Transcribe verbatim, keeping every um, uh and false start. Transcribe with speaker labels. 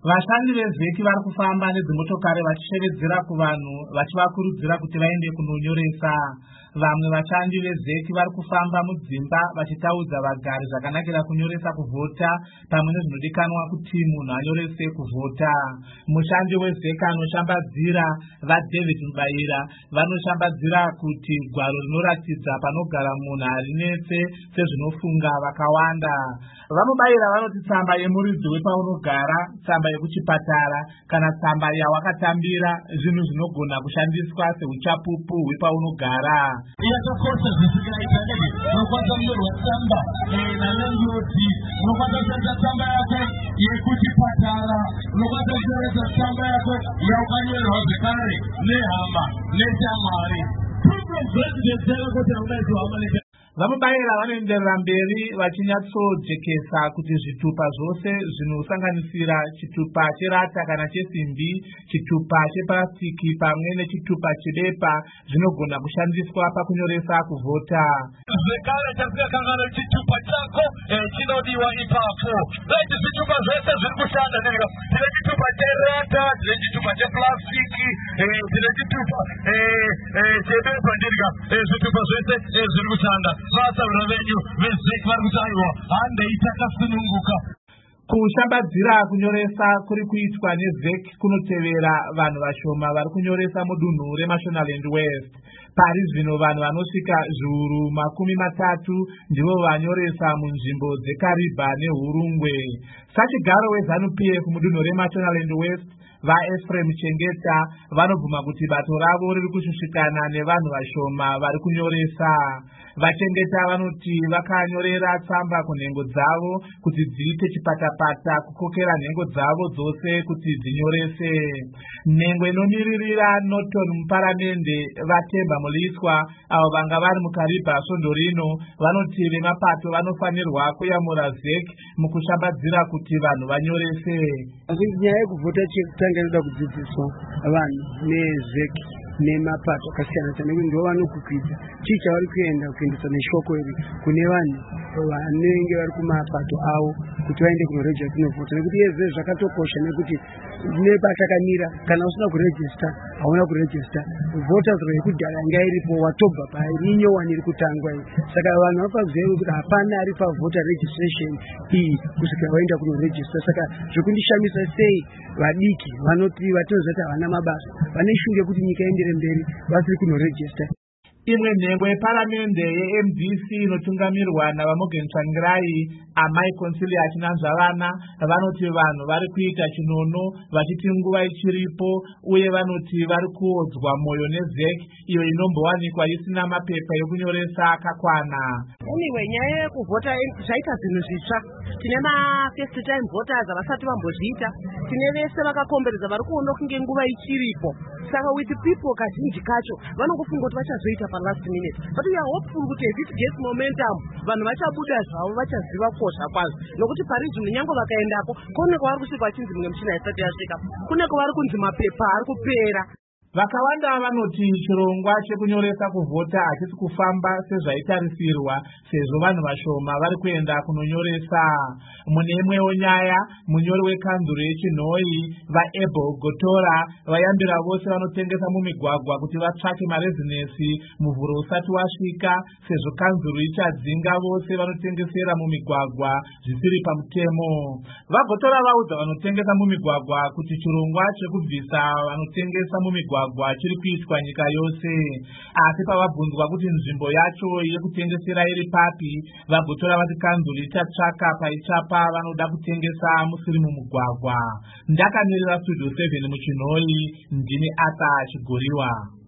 Speaker 1: Vashandi vezeki vari kufamba nedzimotokari vachishevedzera kuvanhu vachivakurudzira kuti vaende kunonyoresa. Vamwe vashandi vezeki vari kufamba mudzimba vachitaudza vagari zvakanakira kunyoresa kuvhota pamwe nezvinodikanwa kuti munhu anyorese kuvhota. Mushandi wezeki anoshambadzira vaDavid Mubaira vanoshambadzira kuti gwaro rinoratidza panogara munhu harinetse sezvinofunga vakawanda. Vamubaira vanoti tsamba yemuridzi wepaunogara, tsamba yekuchipatara kana tsamba yawakatambira zvinhu zvinogona kushandiswa seuchapupu hwepaunogara.
Speaker 2: Yakakosha zvisikaita nege unokwanisa kunyorwa tsamba nananyoti, unokwanisa kushandisa tsamba yako yekuchipatara, unokwanisa kushandisa tsamba yako yaukanyorerwa zvekare nehama neshamwari. Zvinodetsera kuti haunaizi hama neshamwari.
Speaker 1: Vamubaira vanoenderera mberi vachinyatsojekesa kuti zvitupa zvose zvinosanganisira chitupa cherata kana chesimbi, chitupa chepurasitiki pamwe nechitupa chebepa zvinogona kushandiswa pakunyoresa kuvhota.
Speaker 2: Zvekare chazvikakangana chitupa chako chinodiwa ipapo. Dai zvitupa zvese zviri kushanda nega. Tine chitupa cherata, tine chitupa chepurasitiki, tine chitupa chebepa ndirika. Zvitupa zvese zviri kushanda. Basa venyu vezeki vari kutaiwa hande itakasununguka.
Speaker 1: Kushambadzira kunyoresa kuri kuitwa nezeki kunotevera vanhu vashoma vari kunyoresa mudunhu reMashonaland West. Pari zvino vanhu vanosvika zviuru makumi matatu ndivo vanyoresa munzvimbo dzeKariba neHurungwe. Sachigaro weZANU-P F mudunhu reMashonaland West vaEfrem Chengeta vanobvuma kuti bato ravo riri kushushikana nevanhu vashoma vari kunyoresa. Vachengeta vanoti vakanyorera tsamba kunhengo dzavo kuti dziite chipatapata kukokera nhengo dzavo dzose kuti dzinyorese. Nhengo inomiririra Norton muparamende vaTemba Muliswa avo vanga vari muKariba svondo rino vanoti vemapato vanofanirwa kuyamura zeki mukushambadzira kuti vanhu vanyorese.
Speaker 3: Nyaya yekuvhota chekutanga inoda kudzidziswa vanhu nezeki nemapato akasiyana siyana nekuti ndivo vanokukwidza chii chavari kuenda kuendesa neshoko iri kune vanhu vanenge vari kumapato avo kuti vaende kunorejista kunovhota, nekuti yezve zvakatokosha nekuti nepatakamira kana usina kurejista hauna kurejista. Voters roll yekudhara yanga iripo watobva pairi nyowani iri kutangwa iyi. Saka vanhu vapaziva kuti hapana ari pavoter registration iyi kusvika vaenda kunorejista. Saka zvekundishamisa sei vadiki vanoti vatoziva kuti havana mabasa vane shungu yekuti nyika iendere mberi vasiri kunorejista.
Speaker 1: Imwe nhengo yeparamende yeM D C inotungamirwa navaMorgan Tsvangirai Amai Consilia Chinanzvavana vanoti vanhu vari kuita chinono vachiti nguva ichiripo uye vanoti vari kuodzwa mwoyo nezeki iyo inombowanikwa isina mapepa ekunyoresa akakwana.
Speaker 4: Anyway, nyaya yekuvhota zvaita zvinhu zvitsva. Tine ma-first time voters havasati vambozviita. Tine vese vakakomberedza vari kuona kunge nguva ichiripo. Saka with people kazhinji kacho vanongofunga kuti vachazoita palast minute. But we are hopeful kuti if it gets momentum vanhu vachabuda zvavo vachaziva kosha kwazvo. Nokuti parizvi munyango vakaendapo kune kwavari kusvika vachinzi mimwe michina haisati yasvika. Kune kwavari kunzi mapepa ari kupera.
Speaker 1: Vakawanda vanoti chirongwa chekunyoresa kuvhota hachisi kufamba sezvaitarisirwa sezvo vanhu vashoma vari kuenda kunonyoresa. Mune imwewo nyaya, munyori wekanzuro yechinhoi vaAbel Gotora vayambira vose vanotengesa mumigwagwa kuti vatsvake marezinesi muvhuro usati wasvika sezvo kanzuro ichadzinga vose vanotengesera mumigwagwa zvisiri pamutemo. VaGotora vaudza vanotengesa mumigwagwa kuti chirongwa chekubvisa vanotengesa mumigwagwa chiri kuitwa nyika yose. Asi pavabvunzwa kuti nzvimbo yacho yekutengesera iri papi, vaGotora vati kanzuro ichatsvaka paichapa vanoda kutengesa musiri mumugwagwa. Ndakamirira Studio seven muchinhoi, ndini Ata Chigoriwa.